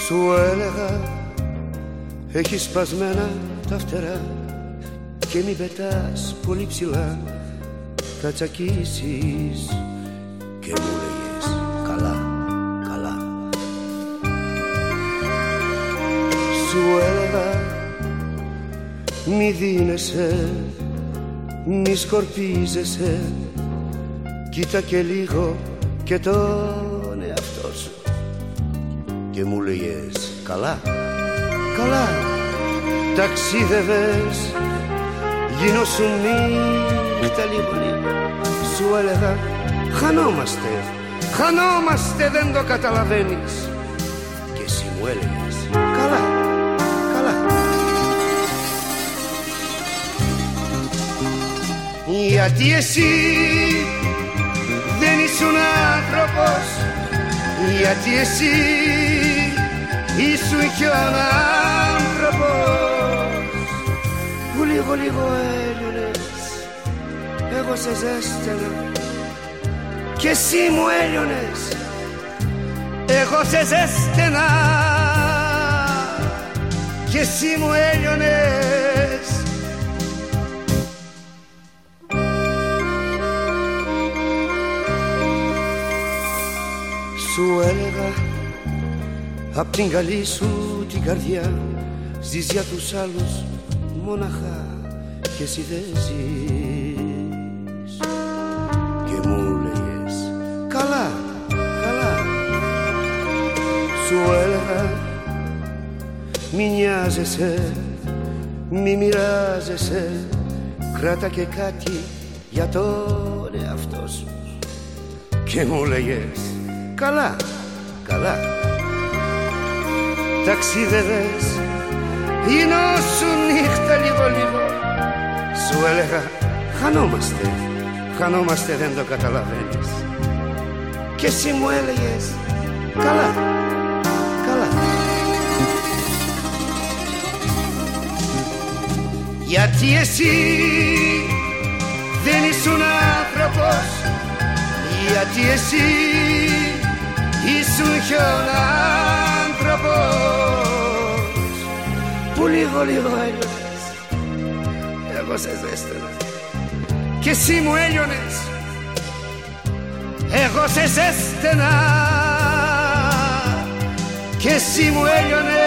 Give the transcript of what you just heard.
Σου έλεγα έχεις σπασμένα τα φτερά και μην πετάς πολύ ψηλά, θα τσακίσεις. Και μου λέγες καλά, καλά. Σου έλεγα μη δίνεσαι, μη σκορπίζεσαι, κοίτα και λίγο και τον εαυτό σου. Και μου λέγες καλά, καλά. Ταξίδευες, γινόσουν νύχτα λίγο λίγο. Σου έλεγα χανόμαστε, χανόμαστε, δεν το καταλαβαίνεις. Και εσύ μου έλεγες καλά, καλά. Γιατί εσύ δεν ήσουν άνθρωπος, γιατί εσύ ήσουν κι ο άνθρωπος που λίγο λίγο έλειωνες, εγώ σε ζέστανα κι εσύ μου έλειωνες, εγώ σε ζέστανα κι εσύ μου έλειωνες. Σου έλεγα απ' την καλή σου την καρδιά ζεις για τους άλλους μοναχά και εσύ δεν ζεις. Και μου λέγες καλά, καλά. Σου έλεγα μη νοιάζεσαι, μη μοιράζεσαι, κράτα και κάτι για τον εαυτό σου. Και μου λέγες καλά, καλά. Ταξίδευες, γινόσουν νύχτα λίγο λίγο. Σου έλεγα χανόμαστε, χανόμαστε, δεν το καταλαβαίνεις. Και εσύ μου έλεγες καλά, καλά. Γιατί εσύ δεν ήσουν άνθρωπος, γιατί εσύ ήσουν κι ο άνθρωπος που λίγο λίγο έλειωνες, εγώ σε ζέστανα κι εσύ μου έλειωνες, εγώ σε ζέστανα κι εσύ μου έλειωνες.